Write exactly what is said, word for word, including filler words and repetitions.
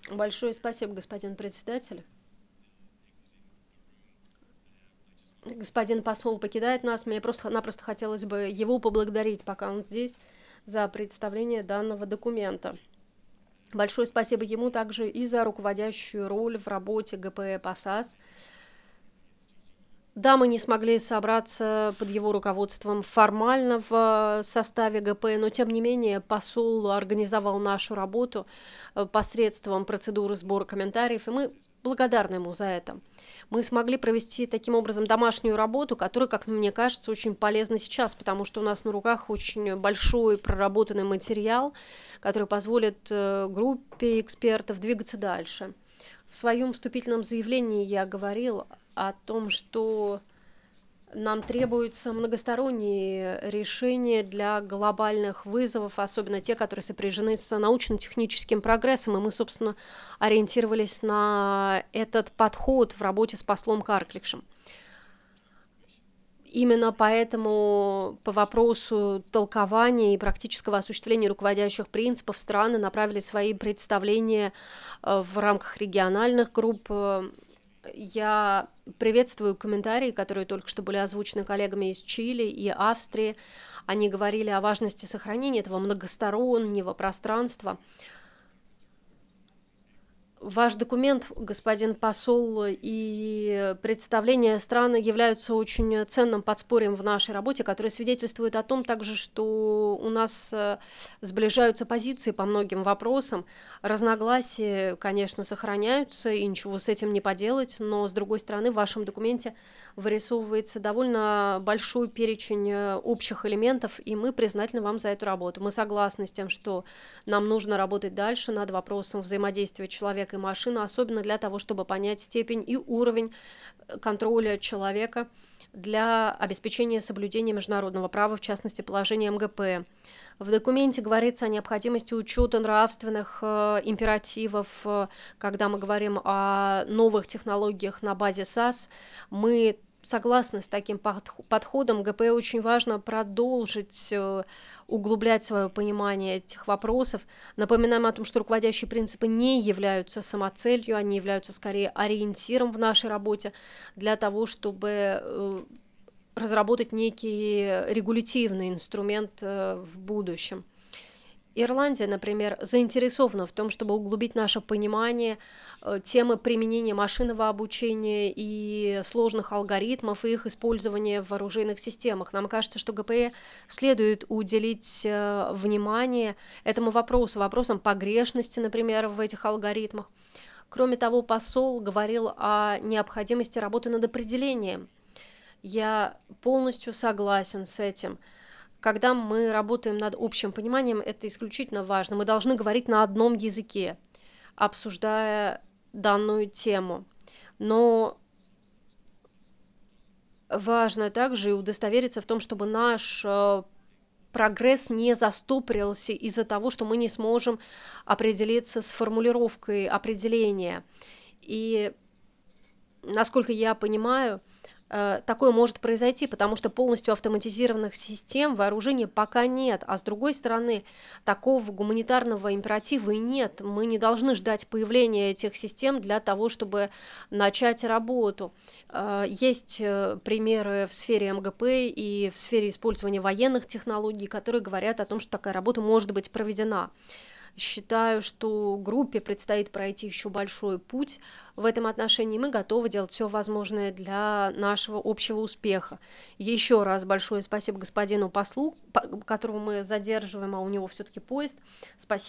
Большое спасибо, господин председатель. Господин посол покидает нас. Мне просто-напросто хотелось бы его поблагодарить, пока он здесь, за представление данного документа. Большое спасибо ему также и за руководящую роль в работе ГПЭ ПАСАС. Да, мы не смогли собраться под его руководством формально в составе ГПЭ, но тем не менее посол организовал нашу работу э, посредством процедуры сбора комментариев, и мы благодарны ему за это. Мы смогли провести таким образом домашнюю работу, которая, как мне кажется, очень полезна сейчас, потому что у нас на руках очень большой проработанный материал, который позволит э, группе экспертов двигаться дальше. В своем вступительном заявлении я говорил о том, что нам требуются многосторонние решения для глобальных вызовов, особенно те, которые сопряжены с научно-техническим прогрессом, и мы, собственно, ориентировались на этот подход в работе с послом Каркликшем. Именно поэтому по вопросу толкования и практического осуществления руководящих принципов страны направили свои представления э, в рамках региональных групп. Э, Я приветствую комментарии, которые только что были озвучены коллегами из Чили и Австрии. Они говорили о важности сохранения этого многостороннего пространства. Ваш документ, господин посол, и представления страны являются очень ценным подспорьем в нашей работе, которое свидетельствует о том также, что у нас э, сближаются позиции по многим вопросам. Разногласия, конечно, сохраняются, и ничего с этим не поделать, но, с другой стороны, в вашем документе вырисовывается довольно большой перечень э, общих элементов, и мы признательны вам за эту работу. Мы согласны с тем, что нам нужно работать дальше над вопросом взаимодействия человека и машины, особенно для того, чтобы понять степень и уровень контроля человека для обеспечения соблюдения международного права, в частности, положения МГП. В документе говорится о необходимости учета нравственных э, императивов, э, когда мы говорим о новых технологиях на базе САС. Мы согласны с таким подходом. ГПЭ очень важно продолжить э, углублять свое понимание этих вопросов. Напоминаем о том, что руководящие принципы не являются самоцелью, они являются скорее ориентиром в нашей работе для того, чтобы э, разработать некий регулятивный инструмент э, в будущем. Ирландия, например, заинтересована в том, чтобы углубить наше понимание э, темы применения машинного обучения и сложных алгоритмов и их использования в вооруженных системах. Нам кажется, что ГПЭ следует уделить э, внимание этому вопросу, вопросам погрешности, например, в этих алгоритмах. Кроме того, посол говорил о необходимости работы над определением. Я полностью согласен с этим. Когда мы работаем над общим пониманием, это исключительно важно. Мы должны говорить на одном языке, обсуждая данную тему. Но важно также и удостовериться в том, чтобы наш э, прогресс не застопорился из-за того, что мы не сможем определиться с формулировкой определения. И насколько я понимаю, э, такое может произойти, потому что полностью автоматизированных систем вооружения пока нет. А с другой стороны, такого гуманитарного императива и нет. Мы не должны ждать появления этих систем для того, чтобы начать работу. Э, Есть э, примеры в сфере МГП и в сфере использования военных технологий, которые говорят о том, что такая работа может быть проведена. Считаю, что группе предстоит пройти еще большой путь в этом отношении. Мы готовы делать все возможное для нашего общего успеха. Еще раз большое спасибо господину послу, по- которого мы задерживаем, а у него все-таки поезд. Спасибо.